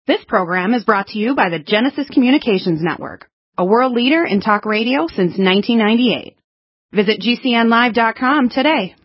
This program is brought to you by the Genesis Communications Network, a world leader in talk radio since 1998. Visit GCNlive.com today.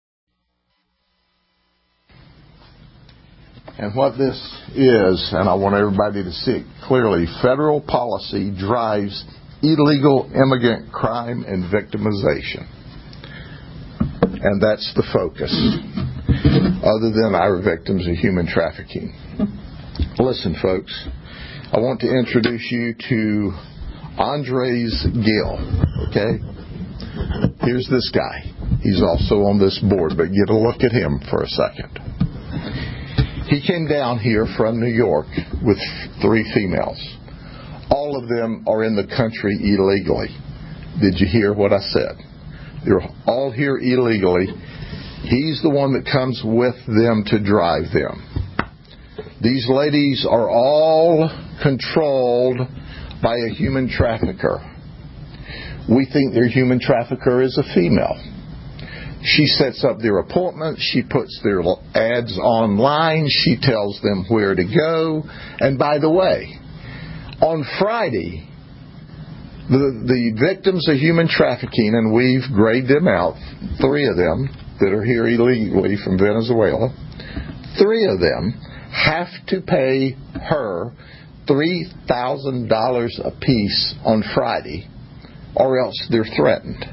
And what this is, and I want everybody to see it clearly, federal policy drives illegal immigrant crime and victimization. And that's the focus, other than our victims of human trafficking. Listen, folks, I want to introduce you to Andres Gil, okay? Here's this guy. He's also on this board, but get a look at him for a second. He came down here from New York with 3 females. All of them are in the country illegally. Did you hear what I said? They're all here illegally. He's the one that comes with them to drive them. These ladies are all controlled by a human trafficker. We think their human trafficker is a female. She sets up their appointments. She puts their ads online. She tells them where to go. And by the way, on Friday, the victims of human trafficking, and we've graded them out, 3 of them that are here illegally from Venezuela, 3 of them have to pay her $3,000 apiece on Friday, or else they're threatened.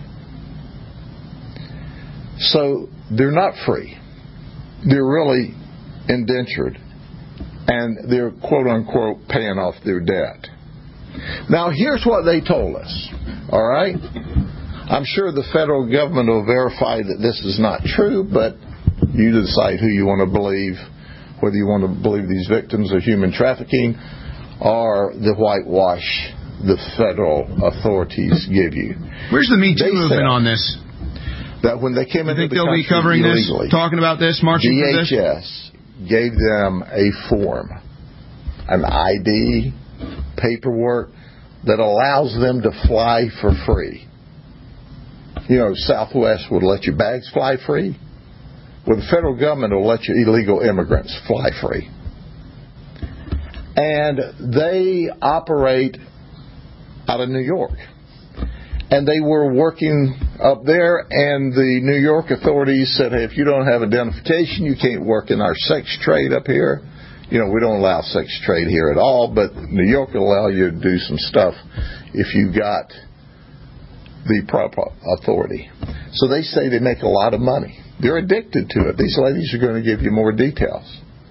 So they're not free. They're really indentured, and they're quote-unquote paying off their debt. Now, here's what they told us, all right? I'm sure the federal government will verify that this is not true, but you decide who you want to believe, whether you want to believe these victims of human trafficking or the whitewash the federal authorities give you. Where's the Me Too movement on this? That when they came into the country they'll be covering illegally, this, talking about this, marching for this? DHS gave them a form, an ID, paperwork that allows them to fly for free. You know, Southwest would let your bags fly free. Well, the federal government will let your illegal immigrants fly free. And they operate out of New York. And they were working up there, and the New York authorities said, hey, if you don't have identification, you can't work in our sex trade up here. You know, we don't allow sex trade here at all, but New York will allow you to do some stuff if you got the proper authority. So they say they make a lot of money. They're addicted to it. These ladies are going to give you more details.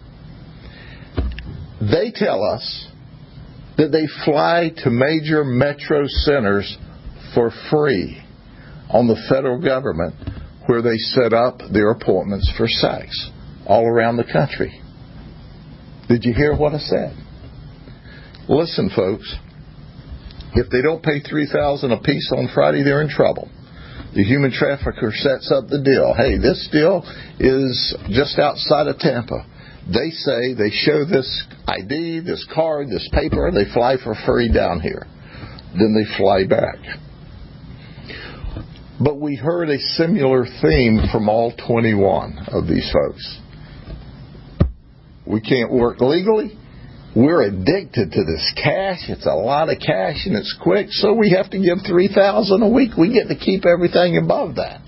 They tell us that they fly to major metro centers for free on the federal government, where they set up their appointments for sex all around the country. Did you hear what I said? Listen, folks, if they don't pay $3,000 apiece on Friday, they're in trouble. The human trafficker sets up the deal. Hey, this deal is just outside of Tampa. They say they show this ID, this card, this paper, they fly for free down here. Then they fly back. But we heard a similar theme from all 21 of these folks. We can't work legally. We're addicted to this cash. It's a lot of cash and it's quick, so we have to give $3,000 a week. We get to keep everything above that.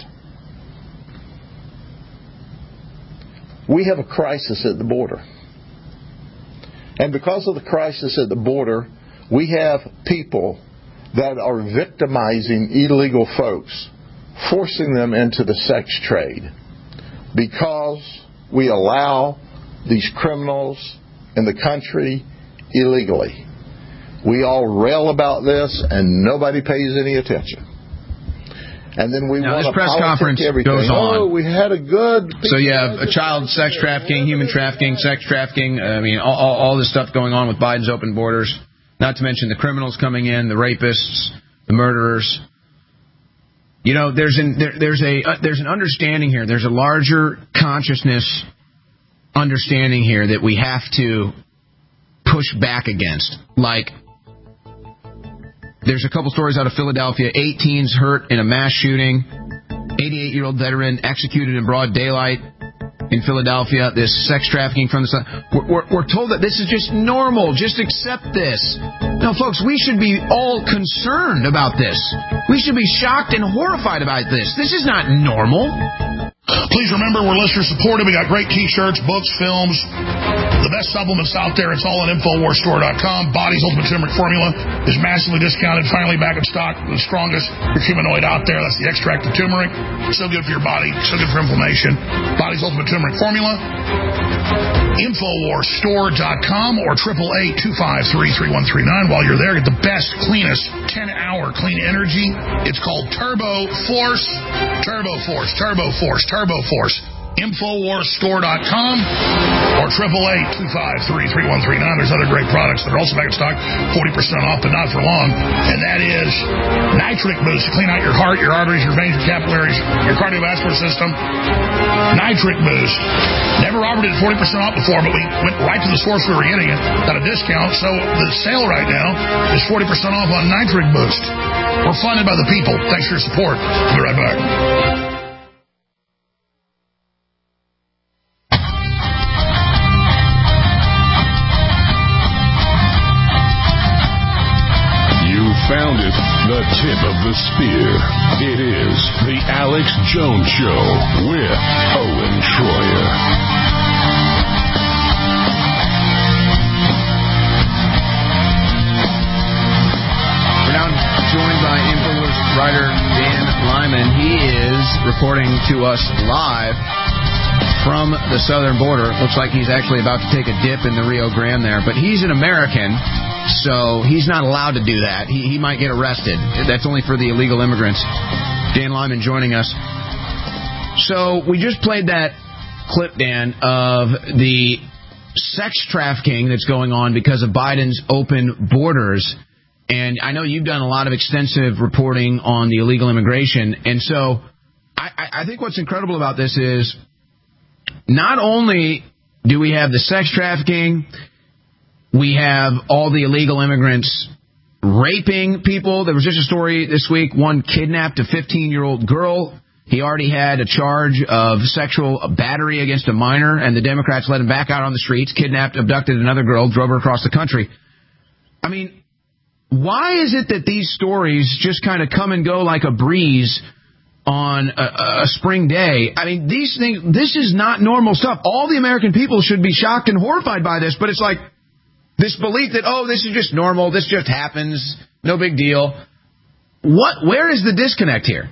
We have a crisis at the border. And because of the crisis at the border, we have people that are victimizing illegal folks, forcing them into the sex trade, because we allow these criminals in the country illegally. We all rail about this, and nobody pays any attention. And then we want to press conference everything. Goes on. Oh, we had a good. So you have a child sex trafficking, human trafficking, sex trafficking. I mean, all this stuff going on with Biden's open borders. Not to mention the criminals coming in, the rapists, the murderers. You know, there's an understanding here. There's a larger consciousness understanding here that we have to push back against. Like, there's a couple stories out of Philadelphia. 8 teens hurt in a mass shooting. 88-year-old veteran executed in broad daylight. in Philadelphia, this sex trafficking from the we're told that this is just normal. Just accept this. No, folks, we should be all concerned about this. We should be shocked and horrified about this. This is not normal. Please remember, we're listener-supported. We got great T-shirts, books, films, the best supplements out there. It's all on InfoWarsStore.com. Body's Ultimate Turmeric Formula is massively discounted, finally back in stock. The strongest curcuminoid out there. That's the extract of turmeric. So good for your body, so good for inflammation. Body's Ultimate Turmeric Formula. InfoWarsStore.com or 888-253-3139. While you're there, get the best, cleanest 10-hour clean energy. It's called Turbo Force. Turbo Force. Turbo Force. Turbo Force. InfoWarsStore.com or 888-253-3139. There's other great products that are also back in stock, 40% off, but not for long. And that is Nitric Boost to clean out your heart, your arteries, your veins, your capillaries, your cardiovascular system. Nitric Boost. Never offered it at 40% off before, but we went right to the source we were getting it at a discount. So the sale right now is 40% off on Nitric Boost. We're funded by the people. Thanks for your support. We'll be right back. Found it, the tip of the spear. It is the Alex Jones Show with Owen Schroyer. We're now joined by InfoWars writer Dan Lyman. He is reporting to us live from the southern border. Looks like he's actually about to take a dip in the Rio Grande there, but he's an American. So he's not allowed to do that. He might get arrested. That's only for the illegal immigrants. Dan Lyman joining us. So we just played that clip, Dan, of the sex trafficking that's going on because of Biden's open borders. And I know you've done a lot of extensive reporting on the illegal immigration. And so I think what's incredible about this is not only do we have the sex trafficking, we have all the illegal immigrants raping people. There was just a story this week. One kidnapped a 15-year-old girl. He already had a charge of sexual battery against a minor, and the Democrats let him back out on the streets, kidnapped, abducted another girl, drove her across the country. I mean, why is it that these stories just kind of come and go like a breeze on a spring day? I mean, these things, this is not normal stuff. All the American people should be shocked and horrified by this, but it's like, this belief that, oh, this is just normal, this just happens, no big deal. Where is the disconnect here?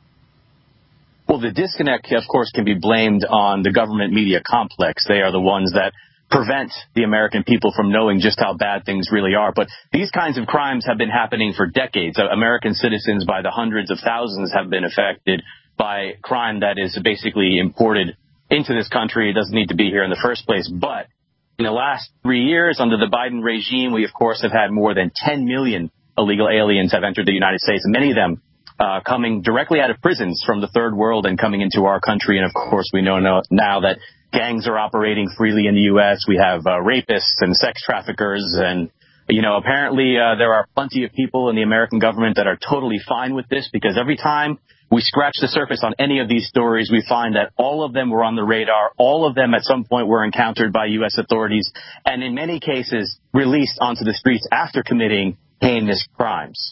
Well, the disconnect, of course, can be blamed on the government media complex. They are the ones that prevent the American people from knowing just how bad things really are. But these kinds of crimes have been happening for decades. American citizens, by the hundreds of thousands, have been affected by crime that is basically imported into this country. It doesn't need to be here in the first place. But in the last 3 years, under the Biden regime, we, of course, have had more than 10 million illegal aliens have entered the United States, and many of them coming directly out of prisons from the third world and coming into our country. And, of course, we know now that gangs are operating freely in the U.S. We have rapists and sex traffickers. And, you know, apparently there are plenty of people in the American government that are totally fine with this, because every time we scratch the surface on any of these stories, we find that all of them were on the radar. All of them at some point were encountered by U.S. authorities, and in many cases released onto the streets after committing heinous crimes.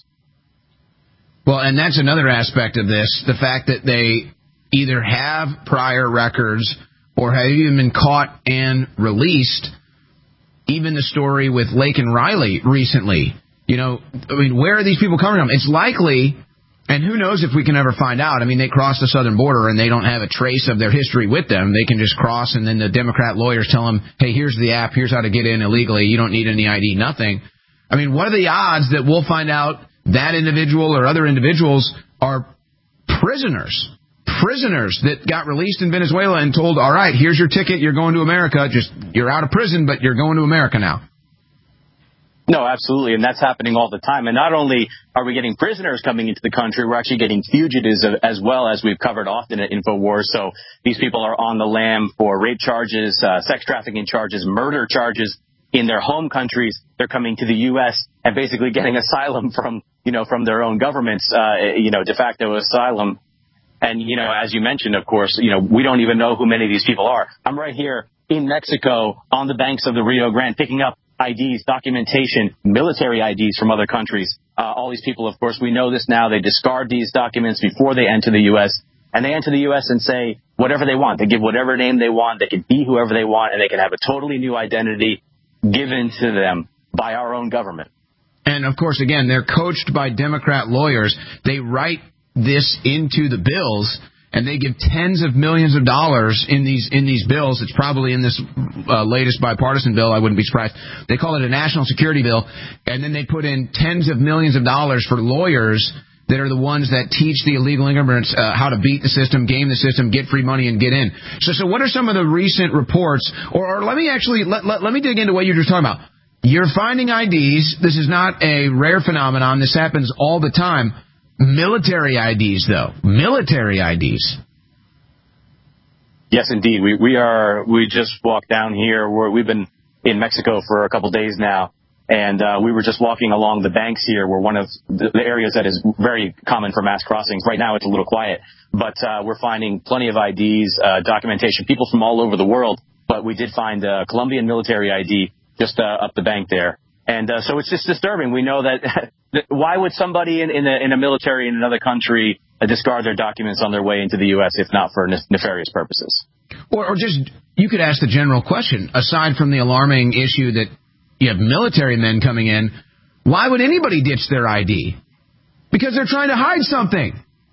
Well, and that's another aspect of this, the fact that they either have prior records or have even been caught and released. Even the story with Lake and Riley recently. You know, I mean, where are these people coming from? It's likely, and who knows if we can ever find out. I mean, they cross the southern border and they don't have a trace of their history with them. They can just cross, and then the Democrat lawyers tell them, hey, here's the app, here's how to get in illegally. You don't need any ID, nothing. I mean, what are the odds that we'll find out that individual or other individuals are prisoners that got released in Venezuela and told, all right, here's your ticket, you're going to America, just you're out of prison, but you're going to America now? No, absolutely, and that's happening all the time. And not only are we getting prisoners coming into the country, we're actually getting fugitives as well, as we've covered often at InfoWars. So these people are on the lam for rape charges, sex trafficking charges, murder charges in their home countries. They're coming to the U.S. and basically getting asylum from their own governments, de facto asylum. And, as you mentioned, of course, we don't even know who many of these people are. I'm right here in Mexico on the banks of the Rio Grande picking up IDs, documentation, military IDs from other countries. All these people, of course, we know this now. They discard these documents before they enter the U.S. And they enter the U.S. and say whatever they want. They give whatever name they want. They can be whoever they want, and they can have a totally new identity given to them by our own government. And, of course, again, they're coached by Democrat lawyers. They write this into the bills, and they give tens of millions of dollars in these bills. It's probably in this latest bipartisan bill. I wouldn't be surprised. They call it a national security bill, and then they put in tens of millions of dollars for lawyers that are the ones that teach the illegal immigrants how to beat the system, game the system, get free money, and get in. So what are some of the recent reports? Or let me actually let me dig into what you're just talking about. You're finding IDs. This is not a rare phenomenon. This happens all the time. Military IDs, though. Military IDs. Yes, indeed. We just walked down here. We've been in Mexico for a couple days now, and we were just walking along the banks here. We're one of the areas that is very common for mass crossings. Right now it's a little quiet, but we're finding plenty of IDs, documentation, people from all over the world. But we did find a Colombian military ID just up the bank there. And so it's just disturbing. We know that why would somebody in a military in another country discard their documents on their way into the U.S. if not for nefarious purposes? Or just, you could ask the general question, aside from the alarming issue that you have military men coming in, why would anybody ditch their ID? Because they're trying to hide something.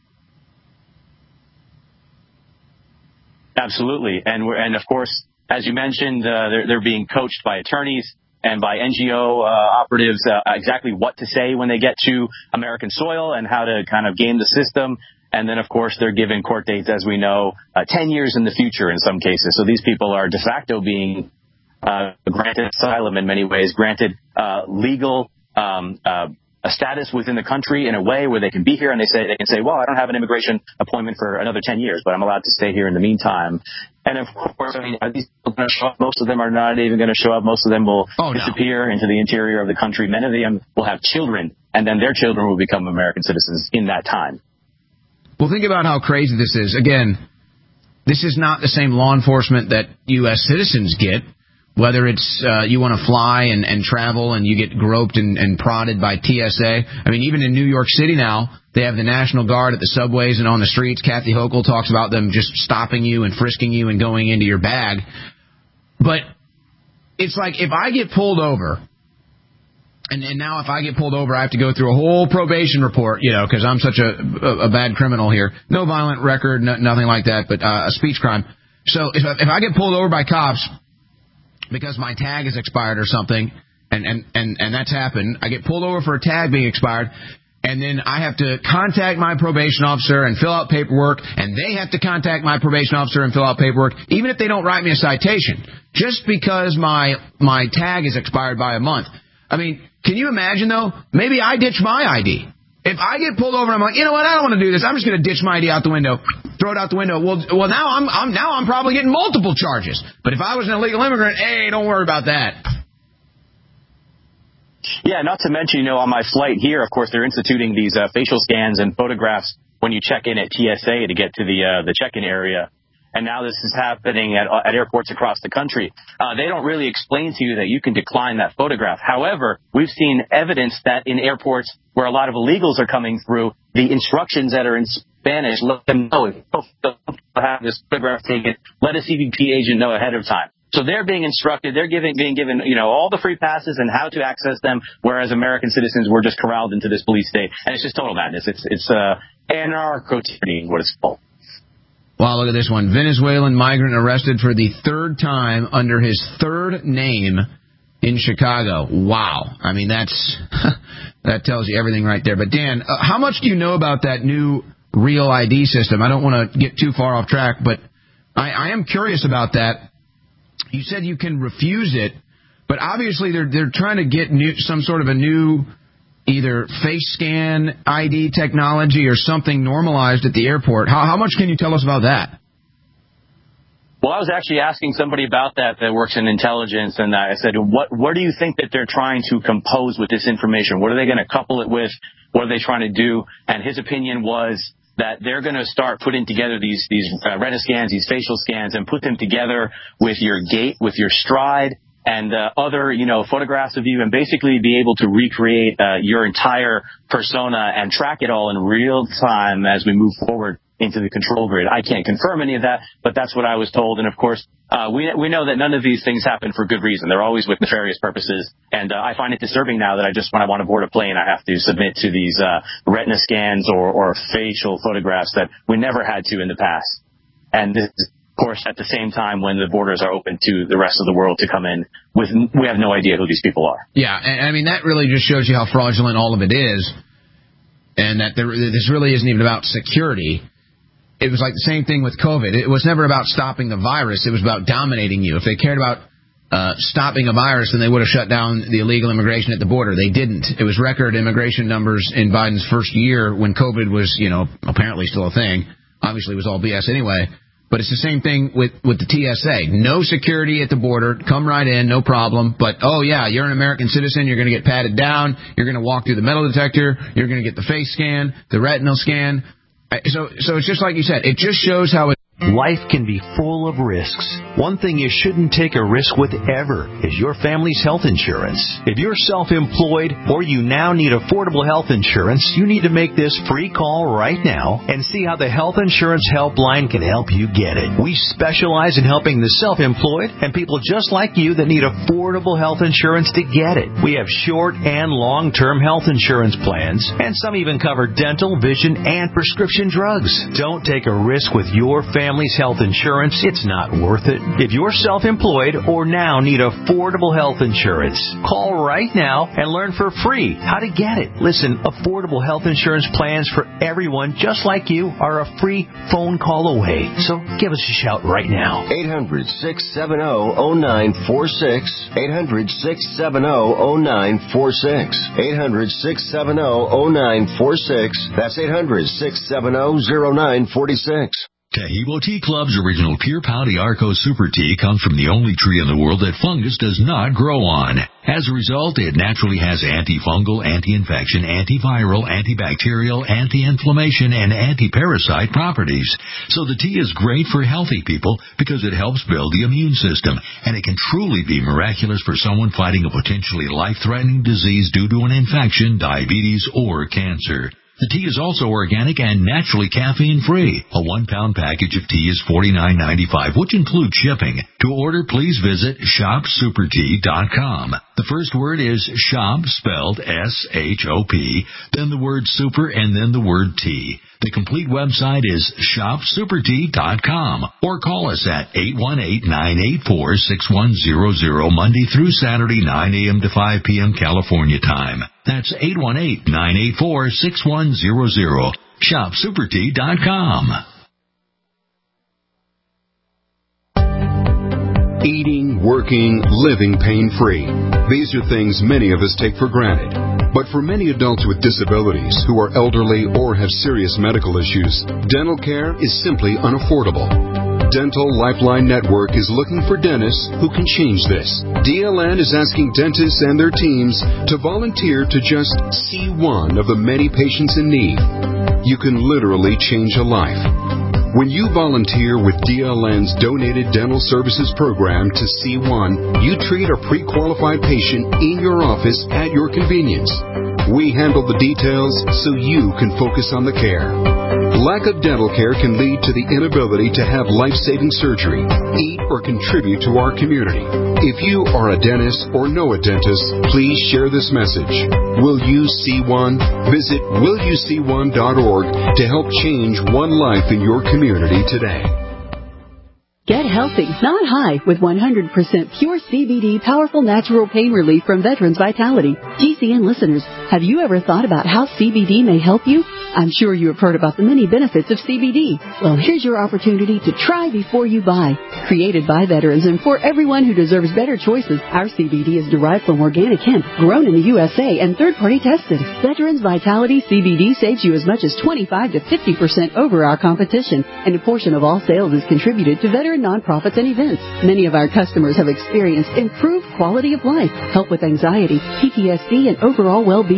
Absolutely. And of course, as you mentioned, they're being coached by attorneys and by NGO operatives exactly what to say when they get to American soil and how to kind of game the system. And then, of course, they're given court dates, as we know, 10 years in the future in some cases. So these people are de facto being granted asylum in many ways, granted legal a status within the country in a way where they can be here and they can say, well, I don't have an immigration appointment for another 10 years, but I'm allowed to stay here in the meantime. And of course, are these people going to show up? Most of them are not even going to show up. Most of them will disappear into the interior of the country. Many of them will have children, and then their children will become American citizens in that time. Well, think about how crazy this is. Again, this is not the same law enforcement that U.S. citizens get. Whether it's you want to fly and travel and you get groped and prodded by TSA. I mean, even in New York City now, they have the National Guard at the subways and on the streets. Kathy Hochul talks about them just stopping you and frisking you and going into your bag. But it's like if I get pulled over, and now if I get pulled over, I have to go through a whole probation report, because I'm such a bad criminal here. No violent record, nothing like that, but a speech crime. So if I get pulled over by cops because my tag is expired or something, and that's happened. I get pulled over for a tag being expired, and then I have to contact my probation officer and fill out paperwork, and they have to contact my probation officer and fill out paperwork, even if they don't write me a citation, just because my tag is expired by a month. I mean, can you imagine, though? Maybe I ditch my ID. If I get pulled over and I'm like, you know what, I don't want to do this. I'm just going to ditch my ID out the window, throw it out the window. Well, now I'm probably getting multiple charges. But if I was an illegal immigrant, hey, don't worry about that. Yeah, not to mention, on my flight here, of course, they're instituting these facial scans and photographs when you check in at TSA to get to the check-in area. And now this is happening at airports across the country. They don't really explain to you that you can decline that photograph. However, we've seen evidence that in airports where a lot of illegals are coming through, the instructions that are in Spanish let them know if you don't have this photograph taken, let a CBP agent know ahead of time. So they're being instructed, they're being given, all the free passes and how to access them, whereas American citizens were just corralled into this police state. And it's just total madness. It's anarcho-tyranny, what it's called. Wow, look at this one. Venezuelan migrant arrested for the third time under his third name in Chicago. Wow. I mean, that tells you everything right there. But, Dan, how much do you know about that new Real ID system? I don't want to get too far off track, but I am curious about that. You said you can refuse it, but obviously they're trying to get some sort of a new either face scan ID technology or something normalized at the airport. How much can you tell us about that? Well, I was actually asking somebody about that works in intelligence, and I said, what do you think that they're trying to compose with this information? What are they going to couple it with? What are they trying to do? And his opinion was that they're going to start putting together these retina scans, these facial scans, and put them together with your gait, with your stride, and other, photographs of you, and basically be able to recreate your entire persona and track it all in real time as we move forward into the control grid. I can't confirm any of that, but that's what I was told. And of course, we know that none of these things happen for good reason. They're always with nefarious purposes. And I find it disturbing now that when I want to board a plane, I have to submit to these retina scans or facial photographs that we never had to in the past. And this is, of course, at the same time when the borders are open to the rest of the world to come in, we have no idea who these people are. Yeah, and I mean, that really just shows you how fraudulent all of it is, and that this really isn't even about security. It was like the same thing with COVID. It was never about stopping the virus. It was about dominating you. If they cared about stopping a virus, then they would have shut down the illegal immigration at the border. They didn't. It was record immigration numbers in Biden's first year when COVID was, apparently still a thing. Obviously, it was all BS anyway. But it's the same thing with the TSA. No security at the border. Come right in, no problem. But, you're an American citizen. You're going to get patted down. You're going to walk through the metal detector. You're going to get the face scan, the retinal scan. So it's just like you said. It just shows how it... Life can be full of risks. One thing you shouldn't take a risk with ever is your family's health insurance. If you're self-employed or you now need affordable health insurance, you need to make this free call right now and see how the Health Insurance Helpline can help you get it. We specialize in helping the self-employed and people just like you that need affordable health insurance to get it. We have short and long-term health insurance plans, and some even cover dental, vision, and prescription drugs. Don't take a risk with your family's health insurance. It's not worth it. If you're self-employed or now need affordable health insurance, call right now and learn for free how to get it. Listen, affordable health insurance plans for everyone just like you are a free phone call away. So give us a shout right now. 800-670-0946. 800-670-0946. 800-670-0946. That's 800-670-0946. Taheebo Tea Club's original Pure Pau d'Arco Super Tea comes from the only tree in the world that fungus does not grow on. As a result, it naturally has antifungal, anti-infection, antiviral, antibacterial, anti-inflammation, and anti-parasite properties. So the tea is great for healthy people because it helps build the immune system, and it can truly be miraculous for someone fighting a potentially life-threatening disease due to an infection, diabetes, or cancer. The tea is also organic and naturally caffeine-free. A 1-pound package of tea is $49.95, which includes shipping. To order, please visit shopsupertea.com. The first word is shop, spelled S-H-O-P, then the word super, and then the word tea. The complete website is shopsupertea.com, or call us at 818-984-6100, Monday through Saturday, 9 a.m. to 5 p.m. California time. That's 818-984-6100. shopsupertea.com. Eating, working, living pain-free. These are things many of us take for granted. But for many adults with disabilities who are elderly or have serious medical issues, dental care is simply unaffordable. Dental Lifeline Network is looking for dentists who can change this. DLN is asking dentists and their teams to volunteer to just see one of the many patients in need. You can literally change a life. When you volunteer with DLN's Donated Dental Services Program to C1, you treat a pre-qualified patient in your office at your convenience. We handle the details so you can focus on the care. Lack of dental care can lead to the inability to have life-saving surgery, eat, or contribute to our community. If you are a dentist or know a dentist, please share this message. Will you see one? Visit willyouseeone.org to help change one life in your community today. Get healthy, not high, with 100% pure CBD powerful natural pain relief from Veterans Vitality. GCN listeners, have you ever thought about how CBD may help you? I'm sure you have heard about the many benefits of CBD. Well, here's your opportunity to try before you buy. Created by veterans and for everyone who deserves better choices, our CBD is derived from organic hemp, grown in the USA, and third-party tested. Veterans Vitality CBD saves you as much as 25 to 50% over our competition, and a portion of all sales is contributed to veteran nonprofits and events. Many of our customers have experienced improved quality of life, help with anxiety, PTSD, and overall well-being.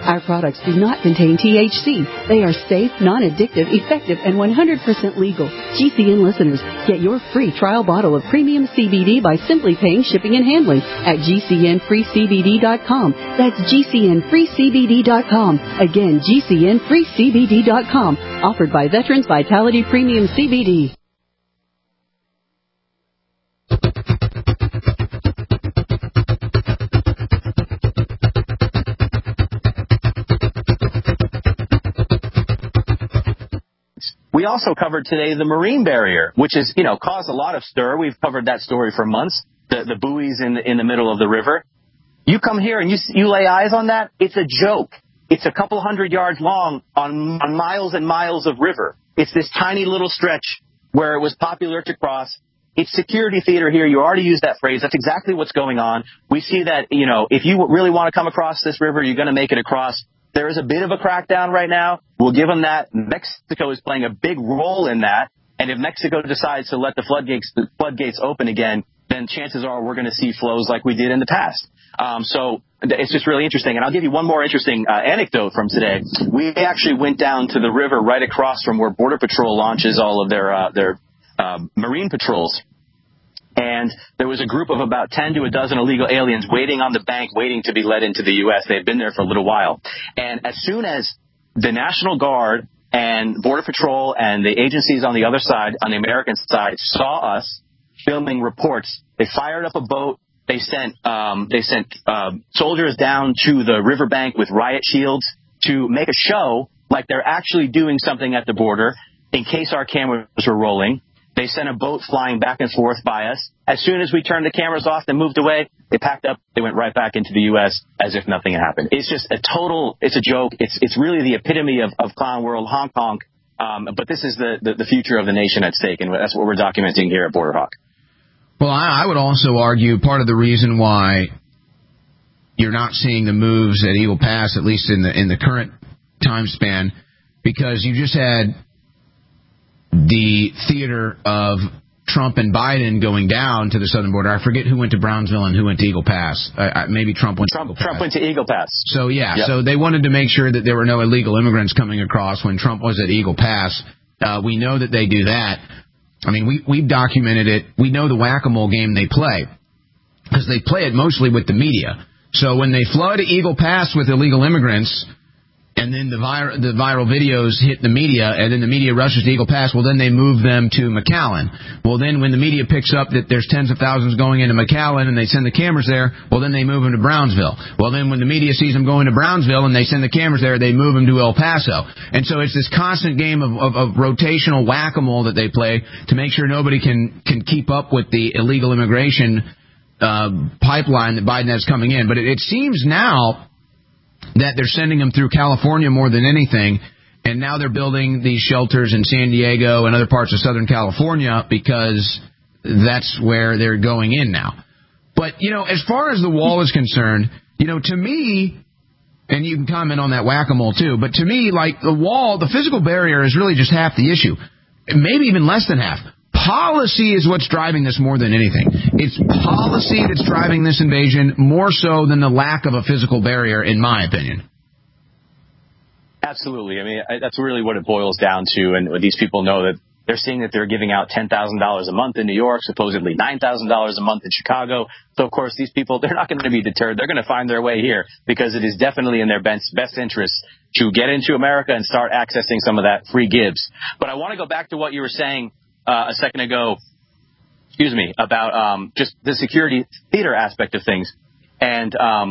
Our products do not contain THC. They are safe, non-addictive, effective, and 100% legal. GCN listeners, get your free trial bottle of premium CBD by simply paying shipping and handling at GCNFreeCBD.com. That's GCNFreeCBD.com. Again, GCNFreeCBD.com. Offered by Veterans Vitality Premium CBD. We also covered today the marine barrier, which has, caused a lot of stir. We've covered that story for months. The buoys in the middle of the river. You come here and you lay eyes on that. It's a joke. It's a couple 100 yards long on miles and miles of river. It's this tiny little stretch where it was popular to cross. It's security theater here. You already used that phrase. That's exactly what's going on. We see that, if you really want to come across this river, you're going to make it across. There is a bit of a crackdown right now. We'll give them that. Mexico is playing a big role in that. And if Mexico decides to let the floodgates open again, then chances are we're going to see flows like we did in the past. So it's just really interesting. And I'll give you one more interesting anecdote from today. We actually went down to the river right across from where Border Patrol launches all of their marine patrols. And there was a group of about 10 to a dozen illegal aliens waiting on the bank, waiting to be let into the U.S. They had been there for a little while. And as soon as the National Guard and Border Patrol and the agencies on the other side, on the American side, saw us filming reports, they fired up a boat. They sent soldiers down to the riverbank with riot shields to make a show like they're actually doing something at the border in case our cameras were rolling. They sent a boat flying back and forth by us. As soon as we turned the cameras off and moved away, they packed up. They went right back into the U.S. as if nothing had happened. It's just it's a joke. It's really the epitome of clown world, honk honk. But this is the future of the nation at stake, and that's what we're documenting here at Border Hawk. Well, I would also argue part of the reason why you're not seeing the moves at Eagle Pass, at least in the current time span, because you just had the theater of Trump and Biden going down to the southern border. I forget who went to Brownsville and who went to Eagle Pass. Maybe Trump went to Eagle Pass. Trump went to Eagle Pass. So, So they wanted to make sure that there were no illegal immigrants coming across when Trump was at Eagle Pass. We know that they do that. I mean, we've documented it. We know the whack-a-mole game they play because they play it mostly with the media. So when they flood Eagle Pass with illegal immigrants, and then the viral videos hit the media, and then the media rushes to Eagle Pass, well, then they move them to McAllen. Well, then when the media picks up that there's tens of thousands going into McAllen and they send the cameras there, well, then they move them to Brownsville. Well, then when the media sees them going to Brownsville and they send the cameras there, they move them to El Paso. And so it's this constant game of rotational whack-a-mole that they play to make sure nobody can keep up with the illegal immigration pipeline that Biden has coming in. But it seems now that they're sending them through California more than anything, and now they're building these shelters in San Diego and other parts of Southern California because that's where they're going in now. But, as far as the wall is concerned, to me, and you can comment on that whack-a-mole too, but to me, like the wall, the physical barrier is really just half the issue, maybe even less than half. Policy is what's driving this more than anything. It's policy that's driving this invasion more so than the lack of a physical barrier, in my opinion. Absolutely. I mean, that's really what it boils down to. And these people know that they're seeing that they're giving out $10,000 a month in New York, supposedly $9,000 a month in Chicago. So, of course, these people, they're not going to be deterred. They're going to find their way here because it is definitely in their best interest to get into America and start accessing some of that free gives. But I want to go back to what you were saying a second ago, about just the security theater aspect of things. And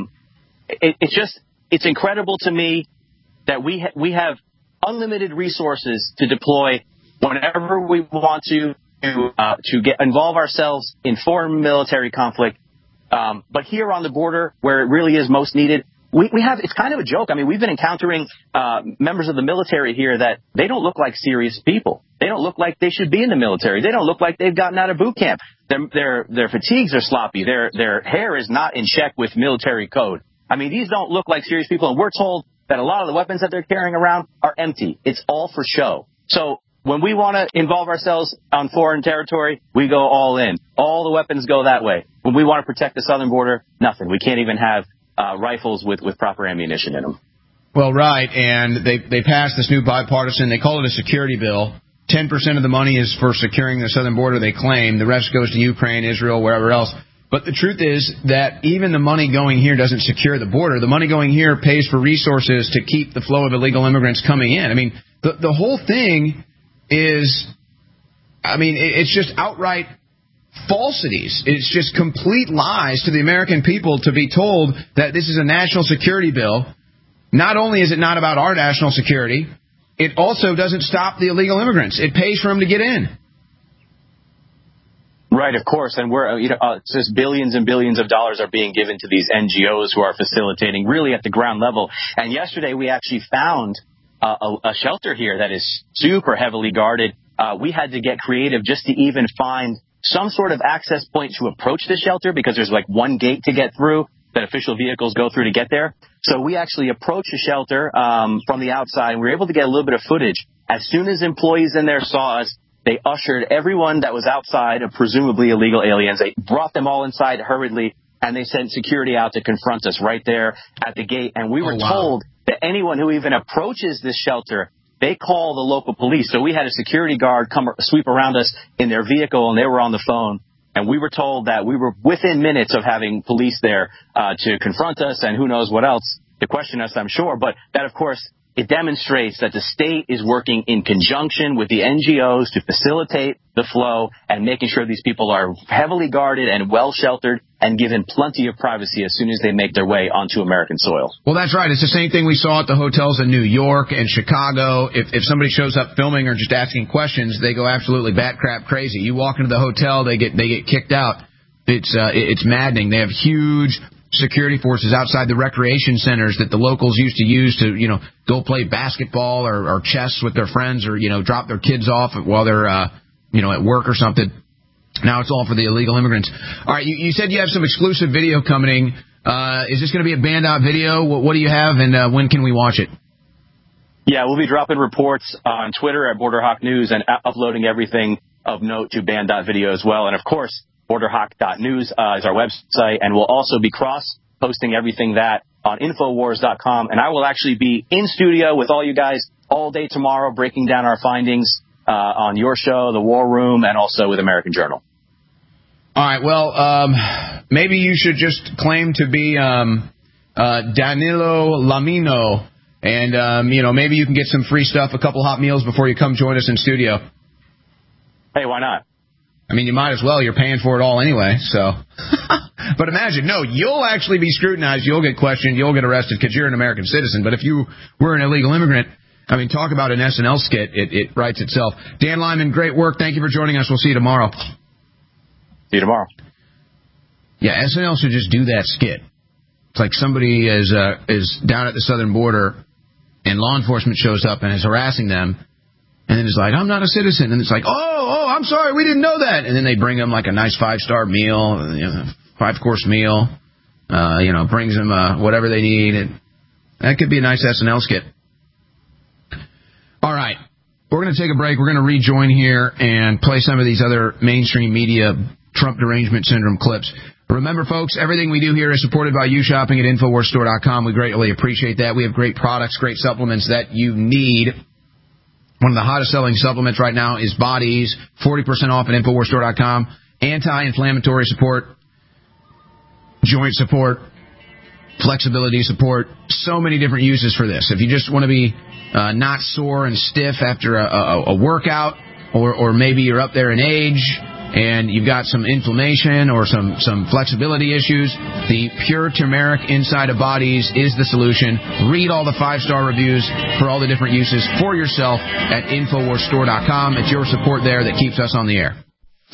it's incredible to me that we have unlimited resources to deploy whenever we want to involve ourselves in foreign military conflict. But here on the border, where it really is most needed, we have, it's kind of a joke. I mean, we've been encountering members of the military here that they don't look like serious people. They don't look like they should be in the military. They don't look like they've gotten out of boot camp. Their fatigues are sloppy. Their hair is not in check with military code. I mean, these don't look like serious people. And we're told that a lot of the weapons that they're carrying around are empty. It's all for show. So when we want to involve ourselves on foreign territory, we go all in. All the weapons go that way. When we want to protect the southern border, nothing. We can't even have rifles with proper ammunition in them. Well, right, and they passed this new bipartisan, they call it a security bill. 10% of the money is for securing the southern border, they claim. The rest goes to Ukraine, Israel, wherever else. But the truth is that even the money going here doesn't secure the border. The money going here pays for resources to keep the flow of illegal immigrants coming in. I mean, the whole thing is, it's just outright falsities. It's just complete lies to the American people to be told that this is a national security bill. Not only is it not about our national security, it also doesn't stop the illegal immigrants. It pays for them to get in. Right, of course, and it's just billions and billions of dollars are being given to these NGOs who are facilitating really at the ground level. And yesterday we actually found a shelter here that is super heavily guarded. We had to get creative just to even find some sort of access point to approach the shelter because there's like one gate to get through that official vehicles go through to get there. So we actually approached the shelter from the outside, and we were able to get a little bit of footage. As soon as employees in there saw us, they ushered everyone that was outside of presumably illegal aliens. They brought them all inside hurriedly, and they sent security out to confront us right there at the gate. And we were told that anyone who even approaches this shelter, they call the local police. So we had a security guard come sweep around us in their vehicle, and they were on the phone. And we were told that we were within minutes of having police there to confront us and who knows what else, to question us, I'm sure. But that, of course, it demonstrates that the state is working in conjunction with the NGOs to facilitate the flow and making sure these people are heavily guarded and well sheltered and given plenty of privacy as soon as they make their way onto American soil. Well, that's right. It's the same thing we saw at the hotels in New York and Chicago. If somebody shows up filming or just asking questions, they go absolutely bat crap crazy. You walk into the hotel, they get kicked out. It's maddening. They have huge security forces outside the recreation centers that the locals used to use to, go play basketball or chess with their friends or, drop their kids off while they're, at work or something. Now it's all for the illegal immigrants. All right, you said you have some exclusive video coming. Is this going to be a Band-Out video? What do you have, and when can we watch it? Yeah, we'll be dropping reports on Twitter at Borderhawk News and uploading everything of note to Band-Out video as well. And, of course, borderhawk.news is our website, and we'll also be cross-posting everything that on Infowars.com. And I will actually be in studio with all you guys all day tomorrow breaking down our findings on your show, The War Room, and also with American Journal. All right, well, maybe you should just claim to be Danilo Lamino, and, maybe you can get some free stuff, a couple hot meals before you come join us in studio. Hey, why not? I mean, you might as well. You're paying for it all anyway, so. But imagine, you'll actually be scrutinized. You'll get questioned. You'll get arrested because you're an American citizen. But if you were an illegal immigrant, talk about an SNL skit. It writes itself. Dan Lyman, great work. Thank you for joining us. We'll see you tomorrow. See you tomorrow. Yeah, SNL should just do that skit. It's like somebody is down at the southern border, and law enforcement shows up and is harassing them, and then it's like, I'm not a citizen. And it's like, oh, I'm sorry, we didn't know that. And then they bring them like a nice 5-star meal, 5-course meal, brings them whatever they need. And that could be a nice SNL skit. All right, we're going to take a break. We're going to rejoin here and play some of these other mainstream media Trump derangement syndrome clips. Remember, folks, everything we do here is supported by you shopping at InfoWarsStore.com. We greatly appreciate that. We have great products, great supplements that you need. One of the hottest selling supplements right now is Bodies, 40% off at InfoWarsStore.com. Anti-inflammatory support, joint support, flexibility support, so many different uses for this. If you just want to be not sore and stiff after a workout, or maybe you're up there in age and you've got some inflammation or some flexibility issues, the pure turmeric inside of Bodies is the solution. Read all the 5-star reviews for all the different uses for yourself at InfoWarsStore.com. It's your support there that keeps us on the air.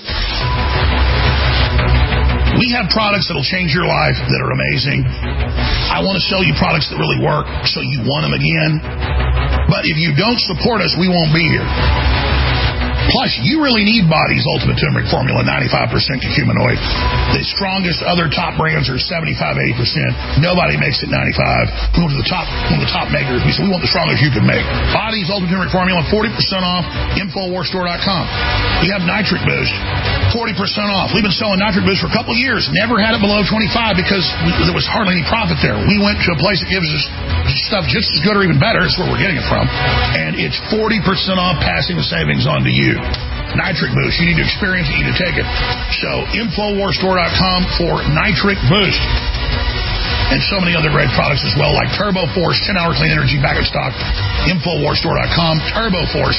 We have products that will change your life that are amazing. I want to sell you products that really work so you want them again. But if you don't support us, we won't be here. Plus, you really need Body's Ultimate Turmeric Formula, 95% curcuminoid. The strongest other top brands are 75-80%. Nobody makes it 95. We went to one of the top makers. We said, we want the strongest you can make. Body's Ultimate Turmeric Formula, 40% off, InfoWarsStore.com. We have Nitric Boost, 40% off. We've been selling Nitric Boost for a couple of years. Never had it below 25 because there was hardly any profit there. We went to a place that gives us stuff just as good or even better. That's where we're getting it from. And it's 40% off, passing the savings on to you. Nitric Boost. You need to experience it. You need to take it. So, InfoWarsStore.com for Nitric Boost. And so many other great products as well, like Turbo Force, 10-hour clean energy, back in stock. InfoWarsStore.com, Turbo Force.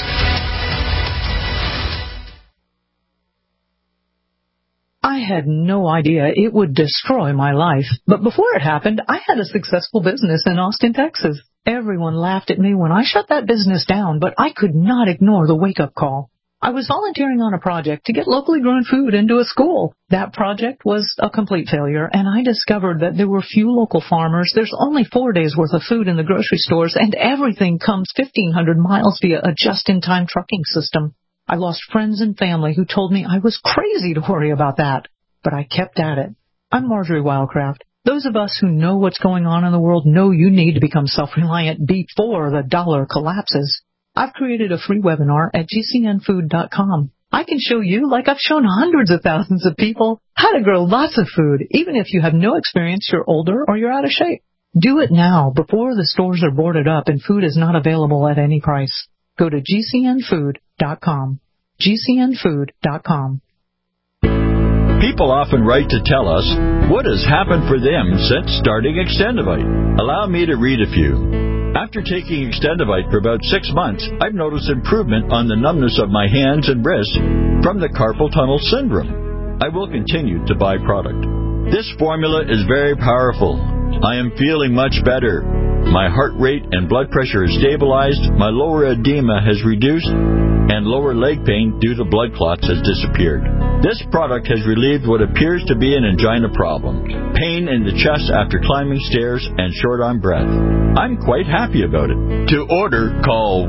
I had no idea it would destroy my life. But before it happened, I had a successful business in Austin, Texas. Everyone laughed at me when I shut that business down, but I could not ignore the wake-up call. I was volunteering on a project to get locally grown food into a school. That project was a complete failure, and I discovered that there were few local farmers. There's only 4 days' worth of food in the grocery stores, and everything comes 1,500 miles via a just-in-time trucking system. I lost friends and family who told me I was crazy to worry about that, but I kept at it. I'm Marjorie Wildcraft. Those of us who know what's going on in the world know you need to become self-reliant before the dollar collapses. I've created a free webinar at GCNfood.com. I can show you, like I've shown hundreds of thousands of people, how to grow lots of food, even if you have no experience, you're older, or you're out of shape. Do it now before the stores are boarded up and food is not available at any price. Go to GCNfood.com. GCNfood.com. People often write to tell us what has happened for them since starting Extendivite. Allow me to read a few. After taking Extendivite for about 6 months, I've noticed improvement on the numbness of my hands and wrists from the carpal tunnel syndrome. I will continue to buy product. This formula is very powerful. I am feeling much better. My heart rate and blood pressure is stabilized, my lower edema has reduced, and lower leg pain due to blood clots has disappeared. This product has relieved what appears to be an angina problem, pain in the chest after climbing stairs, and short-arm breath. I'm quite happy about it. To order, call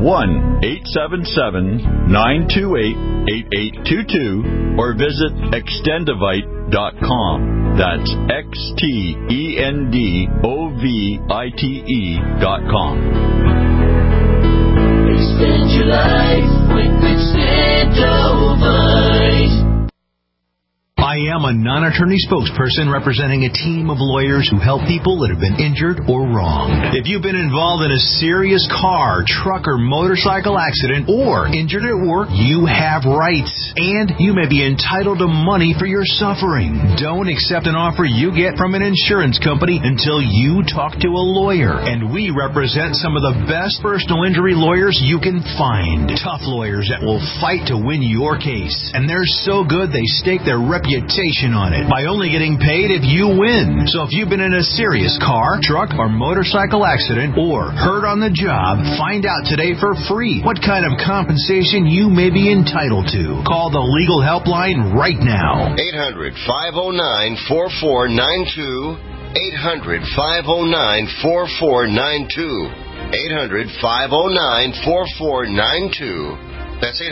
1-877-928-8822 or visit Extendivite.com. That's XTENDOVITE.com. Extend your life with Extendivite. I am a non-attorney spokesperson representing a team of lawyers who help people that have been injured or wronged. If you've been involved in a serious car, truck, or motorcycle accident or injured at work, you have rights, and you may be entitled to money for your suffering. Don't accept an offer you get from an insurance company until you talk to a lawyer, and we represent some of the best personal injury lawyers you can find. Tough lawyers that will fight to win your case, and they're so good they stake their reputation on it by only getting paid if you win. So if you've been in a serious car, truck, or motorcycle accident or hurt on the job, find out today for free what kind of compensation you may be entitled to. Call the legal helpline right now. 800-509-4492. 800-509-4492. 800-509-4492. That's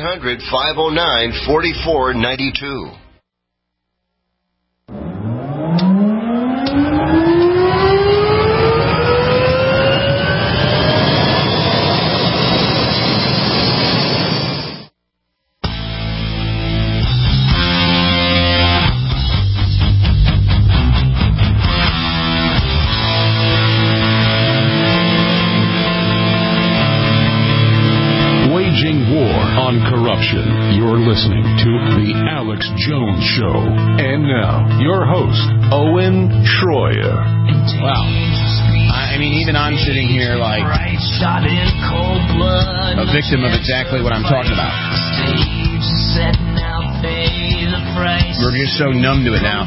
800-509-4492. You're listening to The Alex Jones Show. And now, your host, Owen Schroyer. Wow. I mean, even I'm sitting here like a victim of exactly what I'm talking about. We're just so numb to it now.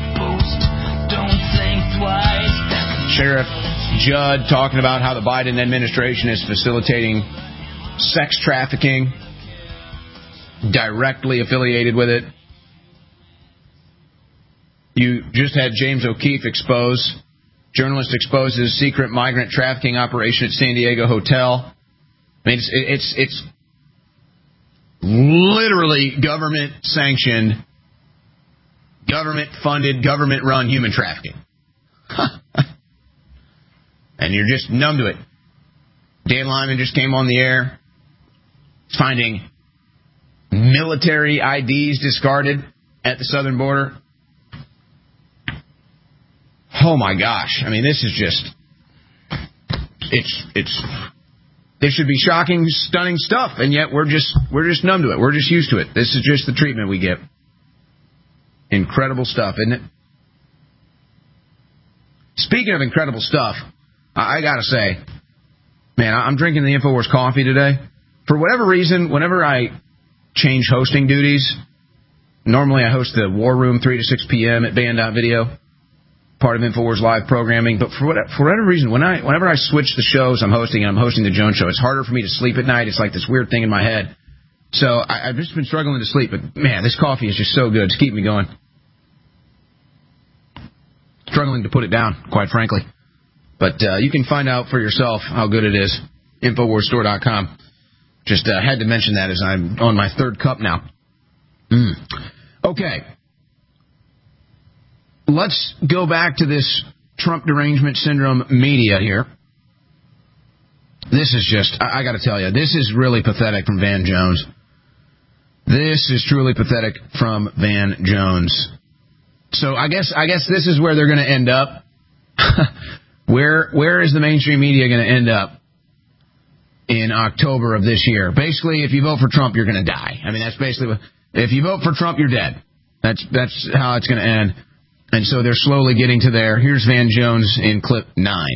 Sheriff Judd talking about how the Biden administration is facilitating sex trafficking, directly affiliated with it. You just had James O'Keefe journalist exposes secret migrant trafficking operation at San Diego hotel. I mean, it's literally government-sanctioned, government-funded, government-run human trafficking. And you're just numb to it. Dan Lyman just came on the air finding military IDs discarded at the southern border. Oh, my gosh. I mean, this is just... This should be shocking, stunning stuff, and yet we're just numb to it. We're just used to it. This is just the treatment we get. Incredible stuff, isn't it? Speaking of incredible stuff, I gotta say, man, I'm drinking the InfoWars coffee today. For whatever reason, whenever I change hosting duties, normally I host the War Room 3 to 6 p.m. at Band.video, part of InfoWars Live programming. But for whatever reason, whenever I switch the shows I'm hosting, and I'm hosting the Jones Show, it's harder for me to sleep at night. It's like this weird thing in my head. So I've just been struggling to sleep. But, man, this coffee is just so good. It's keeping me going. Struggling to put it down, quite frankly. But you can find out for yourself how good it is. InfoWarsStore.com. Just had to mention that as I'm on my third cup now. Okay. Let's go back to this Trump derangement syndrome media here. This is just, I got to tell you, this is really pathetic from Van Jones. This is truly pathetic from Van Jones. So I guess this is where they're going to end up. Where is the mainstream media going to end up in October of this year? Basically, if you vote for Trump, you're going to die. I mean, that's basically what, if you vote for Trump, you're dead. That's how it's going to end. And so they're slowly getting to there. Here's Van Jones in clip 9.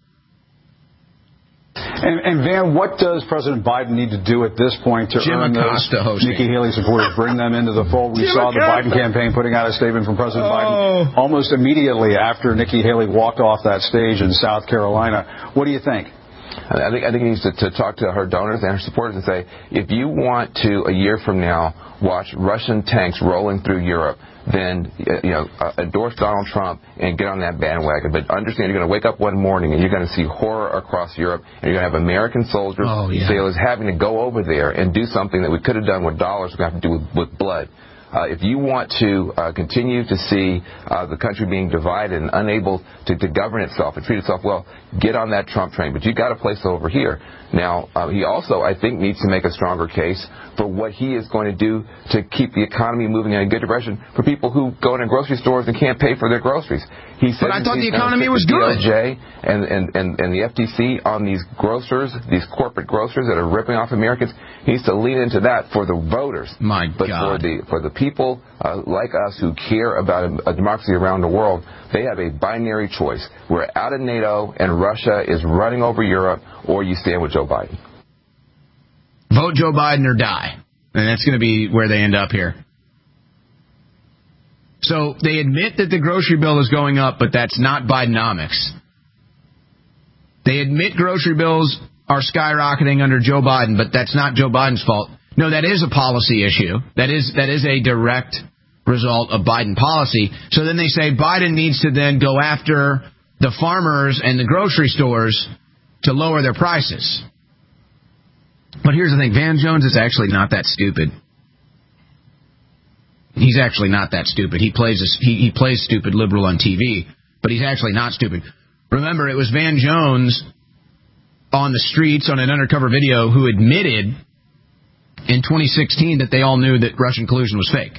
And Van, what does President Biden need to do at this point to earn those Nikki Haley supporters, bring them into the fold? We saw the Biden campaign putting out a statement from President Biden almost immediately after Nikki Haley walked off that stage in South Carolina. What do you think? I think he needs to talk to her donors and her supporters and say, if you want to, a year from now, watch Russian tanks rolling through Europe, then endorse Donald Trump and get on that bandwagon. But understand, you're going to wake up one morning and you're going to see horror across Europe, and you're going to have American soldiers, sailors having to go over there and do something that we could have done with dollars, we're going to have to do with blood. If you want to continue to see the country being divided and unable to govern itself and treat itself well, get on that Trump train. But you've got a place over here. Now, he also, I think, needs to make a stronger case for what he is going to do to keep the economy moving in a good direction for people who go into grocery stores and can't pay for their groceries. He said, but I thought the economy was good. DOJ and the FTC on these grocers, these corporate grocers that are ripping off Americans. He needs to lean into that for the voters. My God. For the people like us who care about a democracy around the world, they have a binary choice. We're out of NATO and Russia is running over Europe, or you stand with Joe Biden. Vote Joe Biden or die. And that's going to be where they end up here. So they admit that the grocery bill is going up, but that's not Bidenomics. They admit grocery bills are skyrocketing under Joe Biden, but that's not Joe Biden's fault. No, that is a policy issue. That is a direct result of Biden policy. So then they say Biden needs to then go after the farmers and the grocery stores to lower their prices. But here's the thing. Van Jones is actually not that stupid. He's actually not that stupid. He plays stupid liberal on TV, but he's actually not stupid. Remember, it was Van Jones on the streets on an undercover video who admitted in 2016 that they all knew that Russian collusion was fake.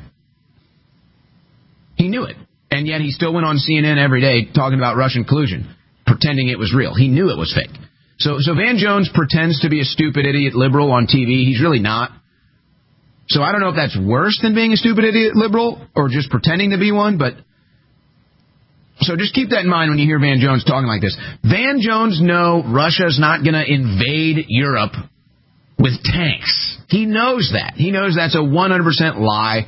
He knew it. And yet he still went on CNN every day talking about Russian collusion, pretending it was real. He knew it was fake. So Van Jones pretends to be a stupid idiot liberal on TV. He's really not. So I don't know if that's worse than being a stupid idiot liberal or just pretending to be one, but so just keep that in mind when you hear Van Jones talking like this. Van Jones knows Russia's not going to invade Europe with tanks. He knows that. He knows that's a 100% lie.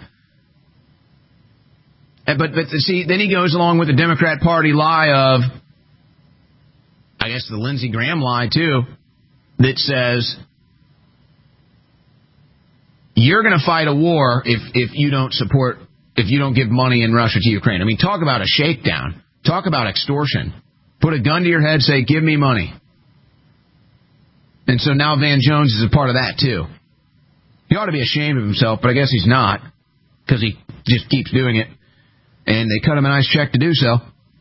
But see, then he goes along with the Democrat Party lie of, I guess the Lindsey Graham lie too, that says you're going to fight a war if you don't give money in Russia to Ukraine. I mean, talk about a shakedown. Talk about extortion. Put a gun to your head, say, give me money. And so now Van Jones is a part of that too. He ought to be ashamed of himself, but I guess he's not, because he just keeps doing it. And they cut him a nice check to do so.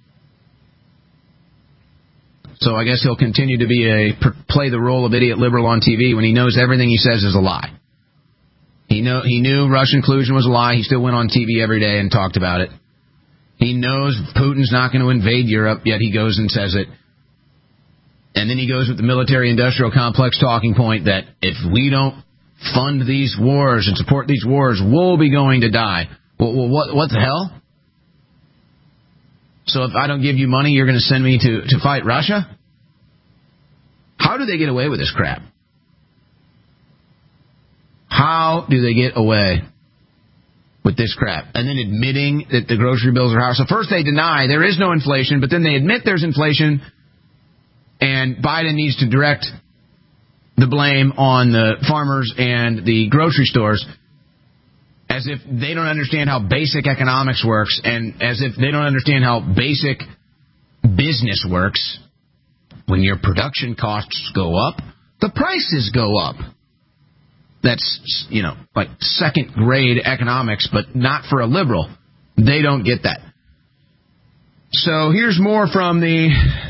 So I guess he'll continue to play the role of idiot liberal on TV when he knows everything he says is a lie. He knew Russian collusion was a lie. He still went on TV every day and talked about it. He knows Putin's not going to invade Europe, yet he goes and says it. And then he goes with the military-industrial complex talking point that if we don't fund these wars and support these wars, we'll be going to die. Well, what the hell? So if I don't give you money, you're going to send me to fight Russia? How do they get away with this crap? How do they get away with this crap? And then admitting that the grocery bills are higher. So first they deny there is no inflation, but then they admit there's inflation, and Biden needs to direct the blame on the farmers and the grocery stores, as if they don't understand how basic economics works, and as if they don't understand how basic business works. When your production costs go up, the prices go up. That's, like second-grade economics, but not for a liberal. They don't get that. So here's more from the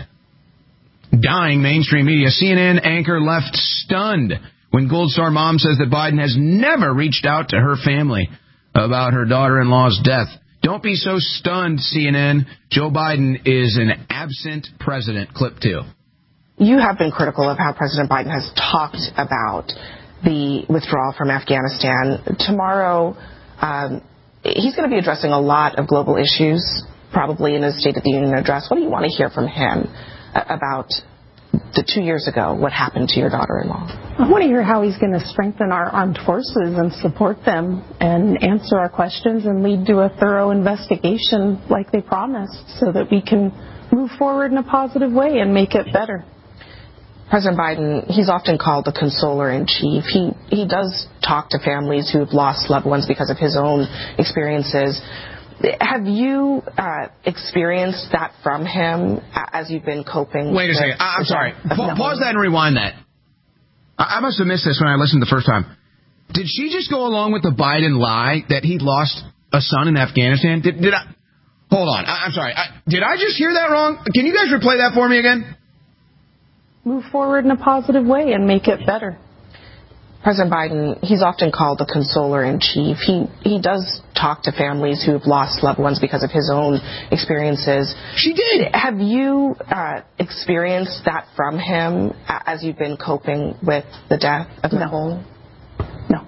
dying mainstream media. CNN anchor left stunned when Gold Star mom says that Biden has never reached out to her family about her daughter-in-law's death. Don't be so stunned, CNN. Joe Biden is an absent president. Clip 2. You have been critical of how President Biden has talked about the withdrawal from Afghanistan. Tomorrow, he's going to be addressing a lot of global issues, probably in his State of the Union address. What do you want to hear from him about the 2 years ago, what happened to your daughter-in-law? I want to hear how he's going to strengthen our armed forces and support them and answer our questions and lead to a thorough investigation like they promised so that we can move forward in a positive way and make it better. President Biden, he's often called the consoler-in-chief. He does talk to families who have lost loved ones because of his own experiences. Have you experienced that from him as you've been coping? Wait a second. I'm sorry. Pause that and rewind that. I must have missed this when I listened the first time. Did she just go along with the Biden lie that he lost a son in Afghanistan? Did I? Hold on. I'm sorry. Did I just hear that wrong? Can you guys replay that for me again? Move forward in a positive way and make it better. President Biden, he's often called the consoler-in-chief. He does talk to families who have lost loved ones because of his own experiences. She did. Have you experienced that from him as you've been coping with the death of Nicole? No.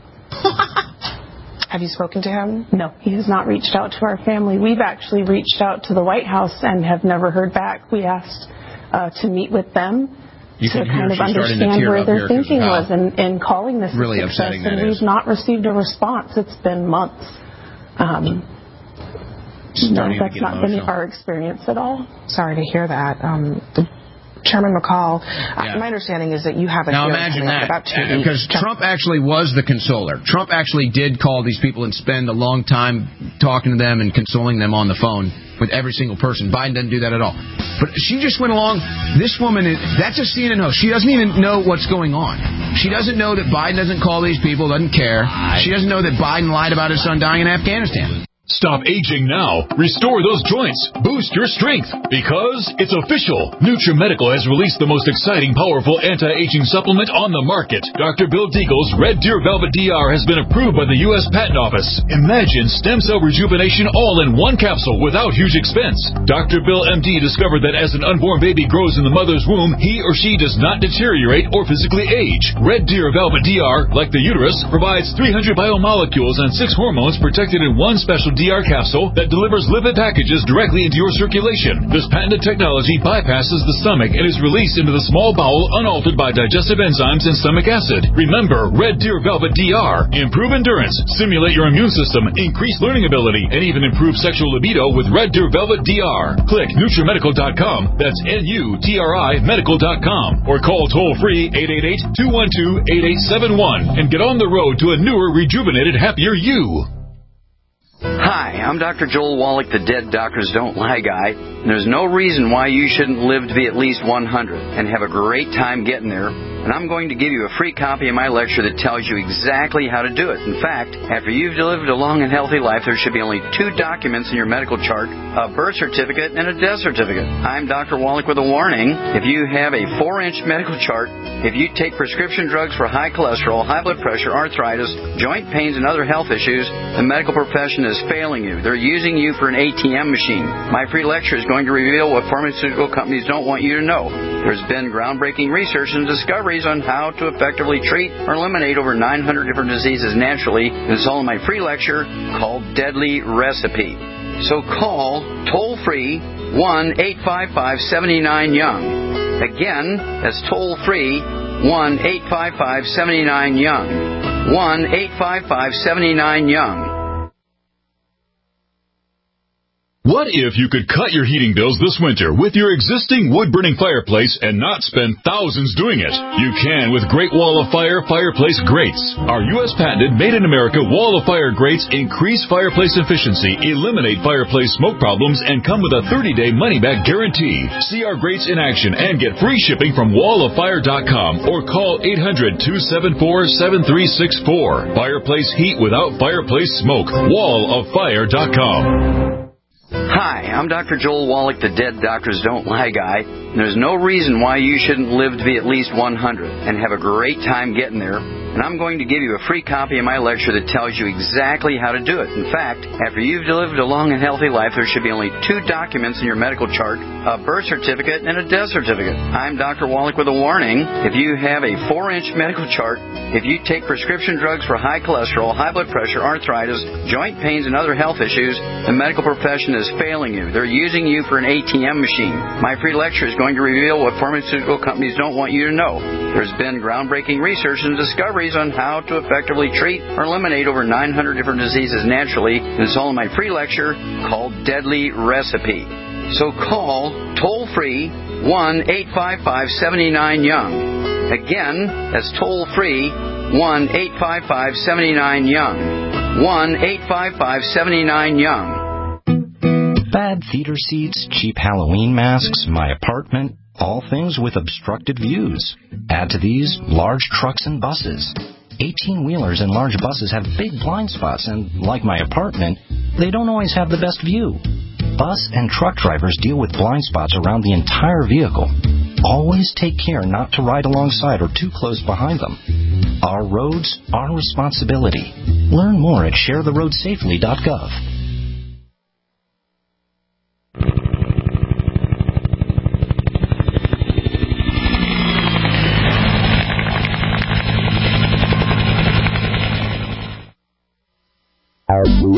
Have you spoken to him? No, he has not reached out to our family. We've actually reached out to the White House and have never heard back. We asked to meet with them to kind of understand where their thinking was in calling this really a success, and we've not received a response. It's been months. No, that's not been our experience at all. Sorry to hear that. Chairman McCall, my understanding is that you have a now imagine that about 2 weeks. Because Trump actually was the consoler. Trump actually did call these people and spend a long time talking to them and consoling them on the phone with every single person. Biden doesn't do that at all. But she just went along. This woman, that's a CNN host. She doesn't even know what's going on. She doesn't know that Biden doesn't call these people, doesn't care. She doesn't know that Biden lied about his son dying in Afghanistan. Stop aging now. Restore those joints. Boost your strength. Because it's official. NutriMedical has released the most exciting, powerful anti-aging supplement on the market. Dr. Bill Deagle's Red Deer Velvet DR has been approved by the U.S. Patent Office. Imagine stem cell rejuvenation all in one capsule without huge expense. Dr. Bill MD discovered that as an unborn baby grows in the mother's womb, he or she does not deteriorate or physically age. Red Deer Velvet DR, like the uterus, provides 300 biomolecules and 6 hormones protected in one special DR capsule that delivers lipid packages directly into your circulation. This patented technology bypasses the stomach and is released into the small bowel unaltered by digestive enzymes and stomach acid. Remember, Red Deer Velvet DR. Improve endurance, stimulate your immune system, increase learning ability, and even improve sexual libido with Red Deer Velvet DR. Click NutriMedical.com. That's NUTRI Medical.com. Or call toll-free 888-212-8871 and get on the road to a newer, rejuvenated, happier you. Hi, I'm Dr. Joel Wallach, the Dead Doctors Don't Lie guy. And there's no reason why you shouldn't live to be at least 100 and have a great time getting there. and I'm going to give you a free copy of my lecture that tells you exactly how to do it. In fact, after you've lived a long and healthy life, there should be only 2 documents in your medical chart, a birth certificate and a death certificate. I'm Dr. Wallach with a warning. If you have a 4-inch medical chart, if you take prescription drugs for high cholesterol, high blood pressure, arthritis, joint pains, and other health issues, the medical profession is failing you. They're using you for an ATM machine. My free lecture is going to reveal what pharmaceutical companies don't want you to know. There's been groundbreaking research and discoveries on how to effectively treat or eliminate over 900 different diseases naturally. This is all in my free lecture called Deadly Recipe. So call toll-free 1-855-79-YOUNG. Again, that's toll-free 1-855-79-YOUNG. 1-855-79-YOUNG. What if you could cut your heating bills this winter with your existing wood-burning fireplace and not spend thousands doing it? You can with Great Wall of Fire fireplace grates. Our U.S. patented made-in-America Wall of Fire grates increase fireplace efficiency, eliminate fireplace smoke problems, and come with a 30-day money-back guarantee. See our grates in action and get free shipping from walloffire.com or call 800-274-7364. Fireplace heat without fireplace smoke. walloffire.com. Hi, I'm Dr. Joel Wallach, the Dead Doctors Don't Lie guy. And there's no reason why you shouldn't live to be at least 100 and have a great time getting there. And I'm going to give you a free copy of my lecture that tells you exactly how to do it. In fact, after you've lived a long and healthy life, there should be only 2 documents in your medical chart, a birth certificate and a death certificate. I'm Dr. Wallach with a warning. If you have a 4-inch medical chart, if you take prescription drugs for high cholesterol, high blood pressure, arthritis, joint pains, and other health issues, the medical profession is failing you. They're using you for an ATM machine. My free lecture is going to reveal what pharmaceutical companies don't want you to know. There's been groundbreaking research and discoveries on how to effectively treat or eliminate over 900 different diseases naturally. This is all in my free lecture called Deadly Recipe. So call toll-free 1-855-79-YOUNG. Again, that's toll-free 1-855-79-YOUNG. 1-855-79-YOUNG. Bad theater seats, cheap Halloween masks, my apartment, all things with obstructed views. Add to these large trucks and buses. 18-wheelers and large buses have big blind spots, and like my apartment, they don't always have the best view. Bus and truck drivers deal with blind spots around the entire vehicle. Always take care not to ride alongside or too close behind them. Our roads, our responsibility. Learn more at sharetheroadsafely.gov. By the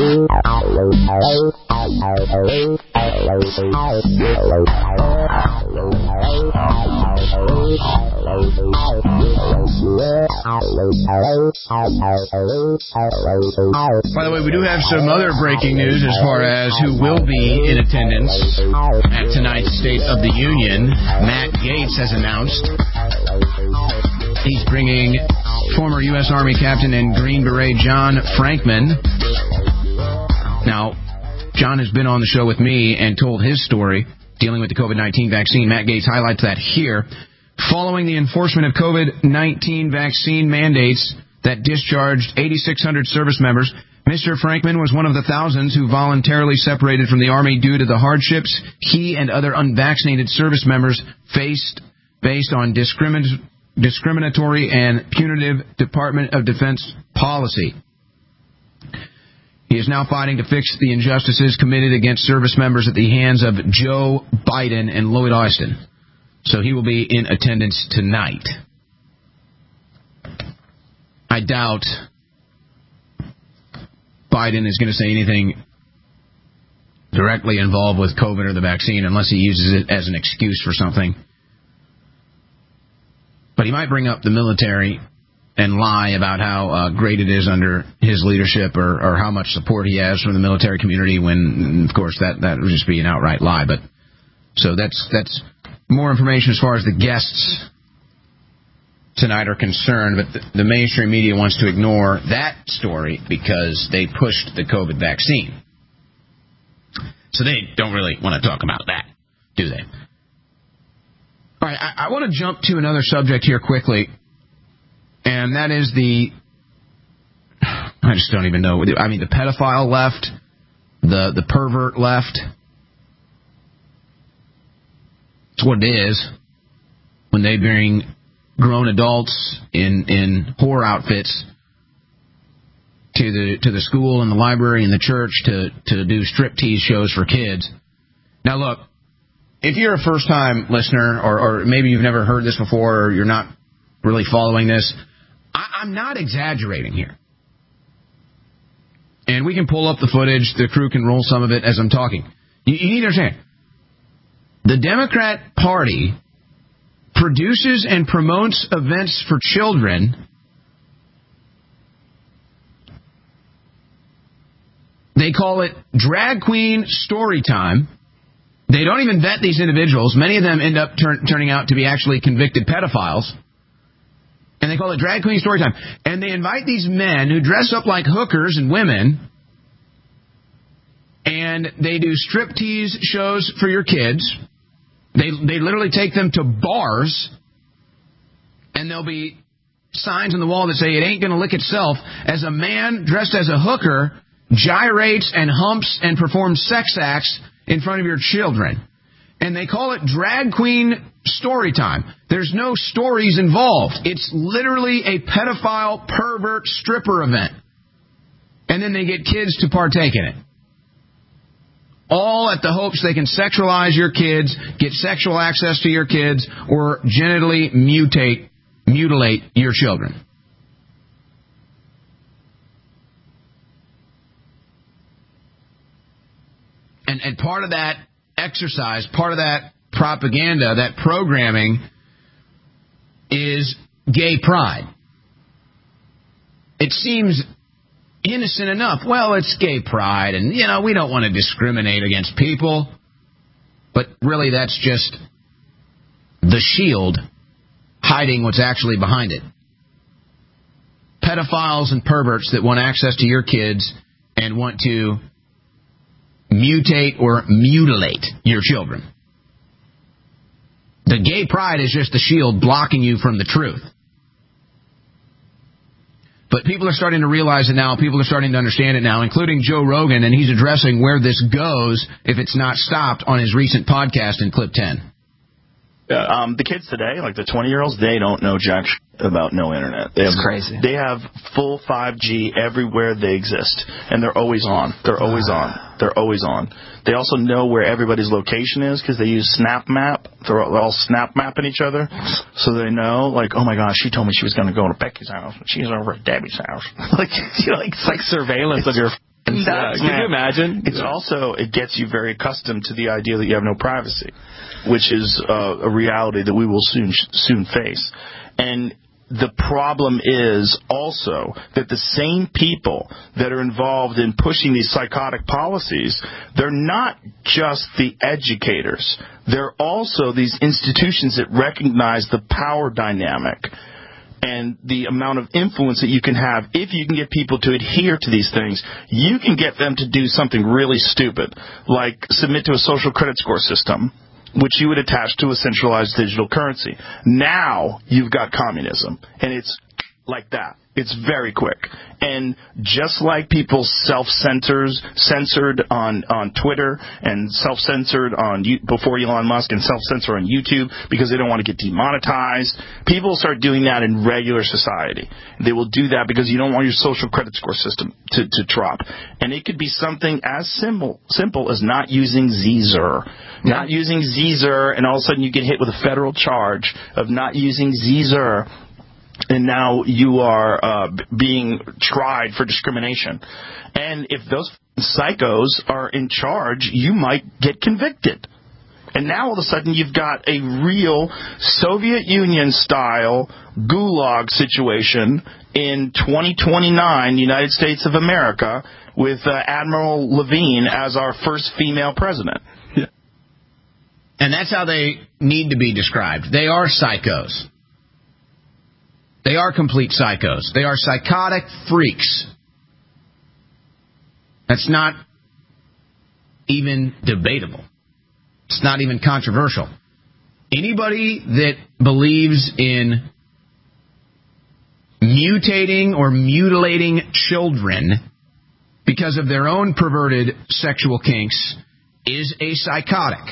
way, we do have some other breaking news as far as who will be in attendance at tonight's State of the Union. Matt Gaetz has announced he's bringing former U.S. Army Captain and Green Beret John Frankman. Now, John has been on the show with me and told his story dealing with the COVID-19 vaccine. Matt Gaetz highlights that here. Following the enforcement of COVID-19 vaccine mandates that discharged 8,600 service members, Mr. Frankman was one of the thousands who voluntarily separated from the Army due to the hardships he and other unvaccinated service members faced based on discriminatory and punitive Department of Defense policy. He is now fighting to fix the injustices committed against service members at the hands of Joe Biden and Lloyd Austin. So he will be in attendance tonight. I doubt Biden is going to say anything directly involved with COVID or the vaccine unless he uses it as an excuse for something. But he might bring up the military and lie about how great it is under his leadership or how much support he has from the military community when, of course, that would just be an outright lie. But so that's more information as far as the guests tonight are concerned. But the mainstream media wants to ignore that story because they pushed the COVID vaccine. So they don't really want to talk about that, do they? All right, I want to jump to another subject here quickly. And that is I just don't even know. I mean, the pedophile left, the pervert left. It's what it is when they bring grown adults in whore outfits to the school and the library and the church to do striptease shows for kids. Now, look, if you're a first-time listener, or maybe you've never heard this before, or you're not really following this, I'm not exaggerating here. And we can pull up the footage. The crew can roll some of it as I'm talking. You need to understand. The Democrat Party produces and promotes events for children. They call it drag queen story time. They don't even vet these individuals. Many of them end up turning out to be actually convicted pedophiles. And they call it drag queen story time. And they invite these men who dress up like hookers and women. And they do striptease shows for your kids. They literally take them to bars. And there'll be signs on the wall that say it ain't going to lick itself as a man dressed as a hooker gyrates and humps and performs sex acts in front of your children. And they call it drag queen story time. There's no stories involved. It's literally a pedophile, pervert, stripper event. And then they get kids to partake in it. All at the hopes they can sexualize your kids, get sexual access to your kids, or genitally mutilate your children. And part of that exercise, part of that propaganda, that programming, is gay pride. It seems innocent enough. Well, it's gay pride, and, we don't want to discriminate against people. But really, that's just the shield hiding what's actually behind it. Pedophiles and perverts that want access to your kids and want to mutate or mutilate your children. The gay pride is just the shield blocking you from the truth. But people are starting to realize it now. People are starting to understand it now, including Joe Rogan, and he's addressing where this goes if it's not stopped on his recent podcast in Clip 10. The kids today, like the 20-year-olds, they don't know jack about no internet. It's crazy. They have full 5G everywhere they exist, and they're always on. They're always on. They're always on. They also know where everybody's location is because they use SnapMap. They're all Snap mapping each other, so they know, like, oh my gosh, she told me she was going to go to Becky's house, and she's over at Debbie's house. It's like surveillance of your. Can you imagine? It's also, it gets you very accustomed to the idea that you have no privacy, which is a reality that we will soon face. And the problem is also that the same people that are involved in pushing these psychotic policies, they're not just the educators. They're also these institutions that recognize the power dynamic and the amount of influence that you can have. If you can get people to adhere to these things, you can get them to do something really stupid, like submit to a social credit score system, which you would attach to a centralized digital currency. Now you've got communism, and it's like that. It's very quick. And just like people self-censored on Twitter and self-censored before Elon Musk and self-censor on YouTube because they don't want to get demonetized, people start doing that in regular society. They will do that because you don't want your social credit score system to drop. And it could be something as simple as not using Zer. Not using Zer, and all of a sudden you get hit with a federal charge of not using Zer. And now you are being tried for discrimination. And if those psychos are in charge, you might get convicted. And now all of a sudden you've got a real Soviet Union-style gulag situation in 2029, United States of America, with Admiral Levine as our first female president. Yeah. And that's how they need to be described. They are psychos. They are complete psychos. They are psychotic freaks. That's not even debatable. It's not even controversial. Anybody that believes in mutating or mutilating children because of their own perverted sexual kinks is a psychotic.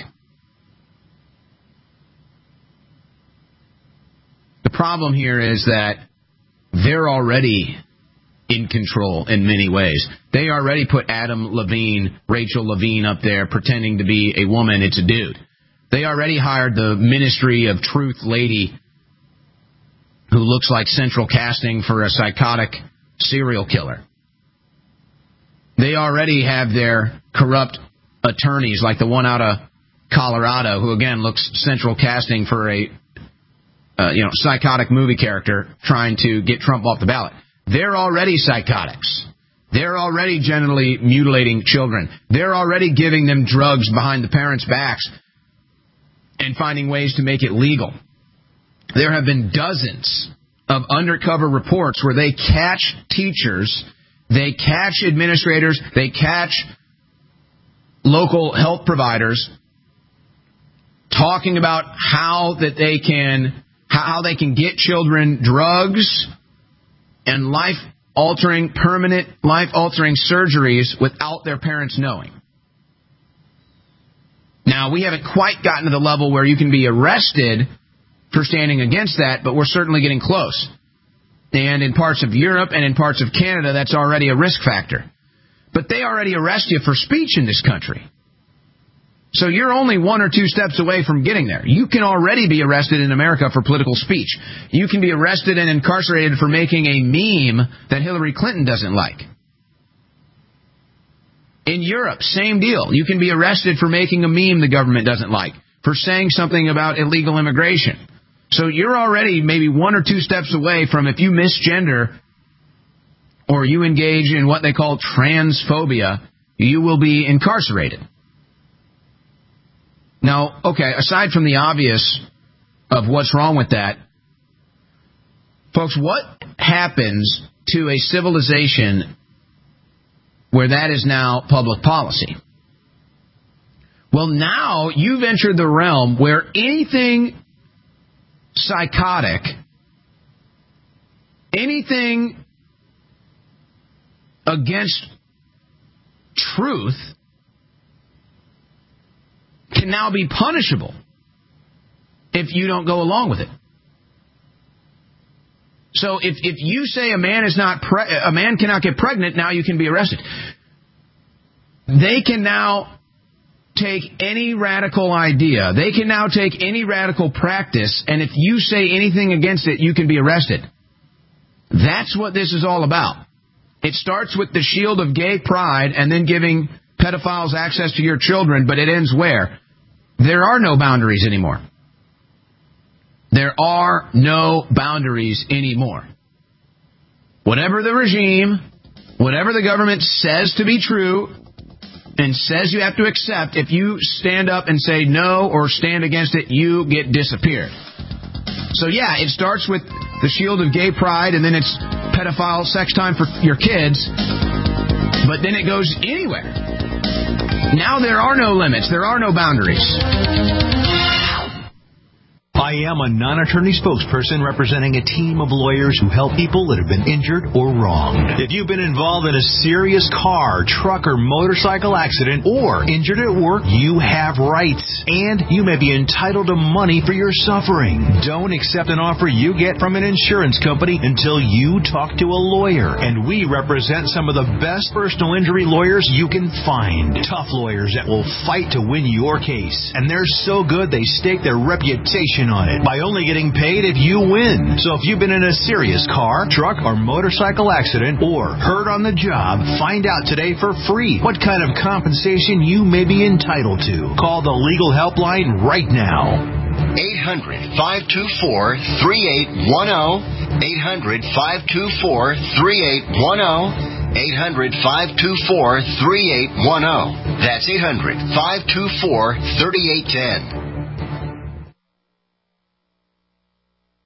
The problem here is that they're already in control in many ways. They already put Adam Levine, Rachel Levine up there pretending to be a woman. It's a dude. They already hired the Ministry of Truth lady who looks like central casting for a psychotic serial killer. They already have their corrupt attorneys, like the one out of Colorado, who again looks central casting for a psychotic movie character trying to get Trump off the ballot. They're already psychotics. They're already genitally mutilating children. They're already giving them drugs behind the parents' backs and finding ways to make it legal. There have been dozens of undercover reports where they catch teachers, they catch administrators, they catch local health providers talking about how they can get children drugs and permanent life-altering surgeries without their parents knowing. Now, we haven't quite gotten to the level where you can be arrested for standing against that, but we're certainly getting close. And in parts of Europe and in parts of Canada, that's already a risk factor. But they already arrest you for speech in this country. So you're only 1 or 2 steps away from getting there. You can already be arrested in America for political speech. You can be arrested and incarcerated for making a meme that Hillary Clinton doesn't like. In Europe, same deal. You can be arrested for making a meme the government doesn't like, for saying something about illegal immigration. So you're already maybe 1 or 2 steps away from, if you misgender or you engage in what they call transphobia, you will be incarcerated. Now, okay, aside from the obvious of what's wrong with that, folks, what happens to a civilization where that is now public policy? Well, now you've entered the realm where anything psychotic, anything against truth can now be punishable if you don't go along with it. So if you say a man cannot get pregnant, now you can be arrested. They can now take any radical idea. They can now take any radical practice, and if you say anything against it, you can be arrested. That's what this is all about. It starts with the shield of gay pride and then giving pedophiles access to your children, but it ends where? There are no boundaries anymore. There are no boundaries anymore. Whatever the regime, whatever the government says to be true and says you have to accept, if you stand up and say no or stand against it, you get disappeared. So yeah, it starts with the shield of gay pride, and then it's pedophile sex time for your kids, but then it goes anywhere. Now there are no limits. There are no boundaries. I am a non-attorney spokesperson representing a team of lawyers who help people that have been injured or wronged. If you've been involved in a serious car, truck, or motorcycle accident or injured at work, you have rights, and you may be entitled to money for your suffering. Don't accept an offer you get from an insurance company until you talk to a lawyer, and we represent some of the best personal injury lawyers you can find. Tough lawyers that will fight to win your case, and they're so good they stake their reputation on it by only getting paid if you win. So if you've been in a serious car, truck, or motorcycle accident or hurt on the job, find out today for free what kind of compensation you may be entitled to. Call the legal helpline right now. 800-524-3810. 800-524-3810. 800-524-3810. That's 800-524-3810.